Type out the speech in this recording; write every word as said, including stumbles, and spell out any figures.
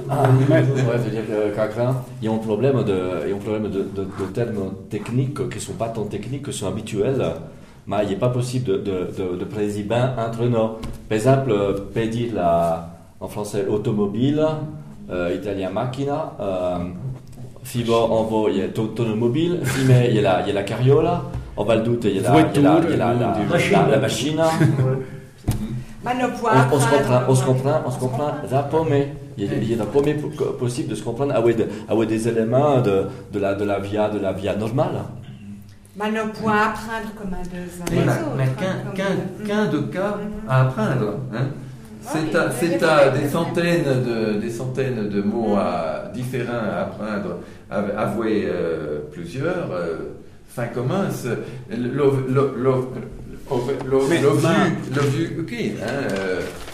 Ah, ouais, c'est-à-dire que Cacrin, il y a un problème de, il y a un problème de, de, de termes techniques qui ne sont pas tant techniques, qui sont habituels, mais il n'est pas possible de, de, de, de préciser entre nous. Par exemple, peut dire la, en français automobile, euh, italien macchina, euh, fibo en vo, il y a automobile, fime, il y a la, il y a la carriola, en Val d'Out, il y a la, il y a la, il y a la, la, la, la machine. On, on, se comprend, on se comprend, on se comprend rapidement. Il y a, il y a rapidement possible de se comprendre avec, de, avec des éléments de, de, la, de la via, de la via normale. Mais on peut apprendre comme un deux voilà, mais qu'un, qu'un, qu'un de cas à apprendre. Hein. C'est à, c'est à des centaines de, des centaines de mots à, différents à apprendre, à avouer euh, plusieurs. Euh, fin commence. Le, le, le, le, le, le, le, le vu, le vu, ok. Hein, euh,